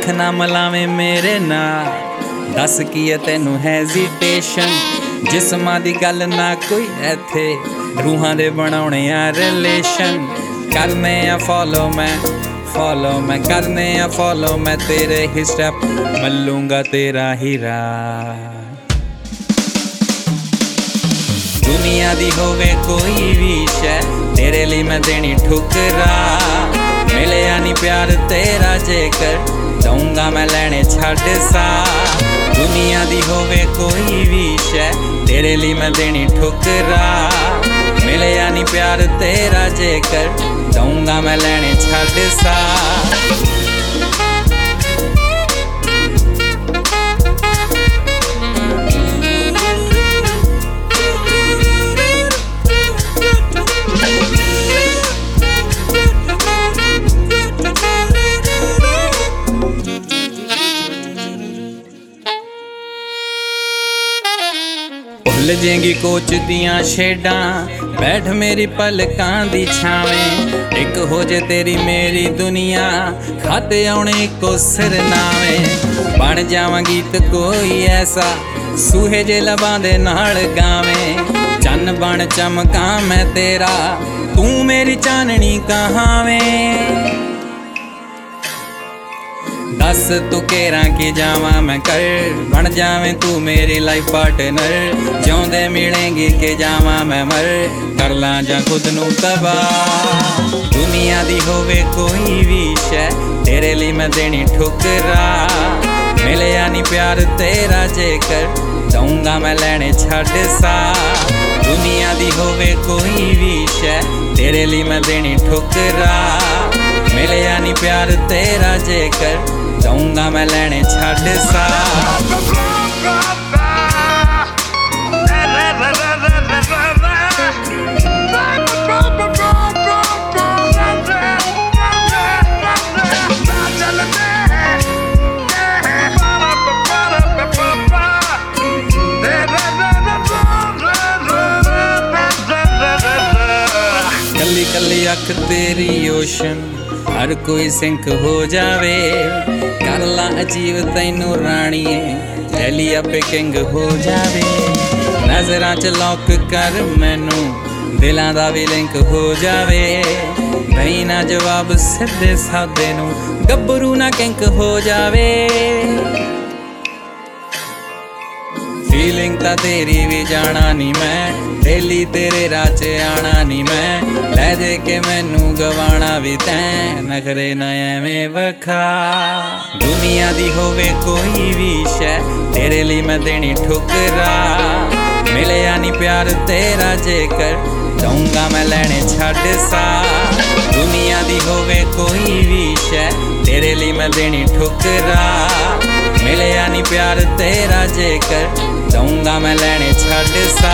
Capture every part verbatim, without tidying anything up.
ਅੱਖ ਨਾ ਮਲਾਵੇਂ ਮੇਰੇ ਨਾਲ दस की है तेनू हैजिटेशन जिस्मां दी गल ना कोई इत्थे रूहां दे बनाउणे आ रिलेशन करने आ फॉलो मैं फॉलो मैं करने आ फॉलो मैं तेरे ही स्टेप मल्लूंगा तेरा ही राह दुनिया दी होवे कोई भी शै तेरे लिए मैं देनी ठुकरा मिलिया नी प्यार तेरा जेकर दूंगा मैं लैने छड्ड सा दुनिया दी होवे कोई भी शै तेरे लिए मैं देनी ठुकरा मिलिया नी प्यार तेरा जेकर दूंगा मैं लैने छड्ड सा भुल जाएंगी कोच दियां शेडां बैठ मेरी पलकां दी छावें एक हो जे तेरी मेरी दुनिया खाते आने को सिरनावे बन जावां गीत कोई ऐसा सूहे जे लबां दे नाल गावें चन्न बन चमकां मैं तेरा तू मेरी चाननी कहावें दस तू केरा की जावा मैं कर बन जावें तू मेरी लाइफ पार्टनर जिउंदे मिलेंगी के जावा मैं मर कर ला जा खुद नू तबाह दुनिया दी होवे कोई भी शै तेरे लिए मैं देनी ठुकरा मिलिया नी प्यार तेरा जेकर दूंगा मैं लैने छड्ड सा दुनिया दी होवे कोई भी शै तेरे लिए मैं देनी ठुकरा मिलिया नी प्यार तेरा जेकर दूंगा मैं लैने छड्ड सा कली कली अख तेरी ओशन हर कोई सिंक हो जावे कर ला अजीब तैनू राणीए रैली आपे किंग हो जावे नजरां च लॉक कर मैनू दिलां दा भी लिंक हो जावे नहीं ना जवाब सिद्धे सादे नू गब्बरू ना किंक हो जावे फीलिंग ता तेरी भी जाना नी मैं डेली तेरे राह च आना नी मैं लै दे के मैनू गवाना भी तैं नखरे ना एवें वखा दुनिया दी होवे कोई भी शै तेरे लिए मैं देनी ठुकरा मिलिया नी प्यार तेरा जेकर दूंगा मैं लैने छड्ड सा दुनिया दी होवे कोई भी शै तेरे लिए मैं देनी ठुकरा मिलिया नी प्यार तेरा जेकर दूंगा मैं लैने छड्ड सा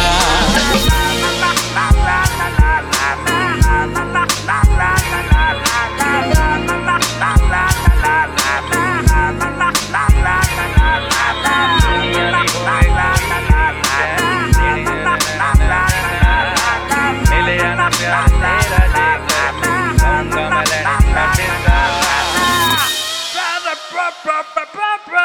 Ba ba ba ba ba